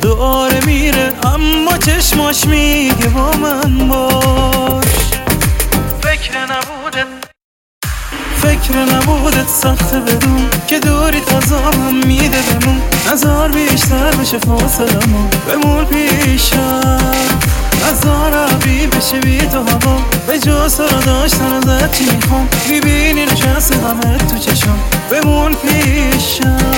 داره میره اما چشماش میگه با من باش. فکر نبودت سخته بدون که دوری تازامم میده بمون. نزار بیشتر بشه فاصلمون بمون پیشم. نزار عبی بشه بی تو هوا به جز تو رو داشتن ازت چی میخوام. میبینی نشسته همه تو چشم بمون پیشم.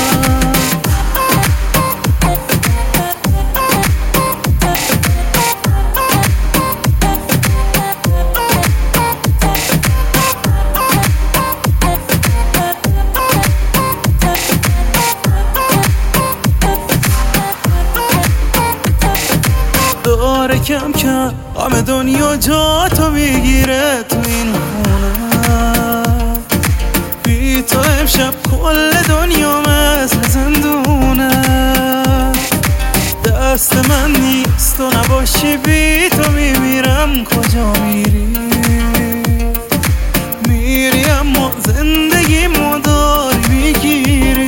داره کم کم همه دنیا جا تو میگیره تو این خونه. بی تو امشب کل دنیا مثل زندونه. دست من نیست تو نباشی بی تو میمیرم. کجا میری؟ میری اما زندگی مداری میگیری.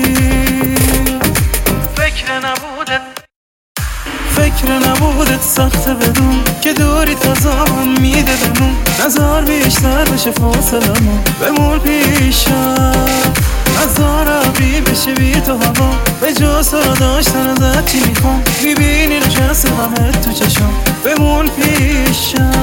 فکر نبودت سخته بدون که دوری تازامم میده بمون. نزار بیشتر بشه فاصلمون بمون پیشم. نزار عبی بشه بی تو هوا به جز تو رو داشتن ازت چی میخوام. میبینی نشسته همه تو چشم بمون پیشم.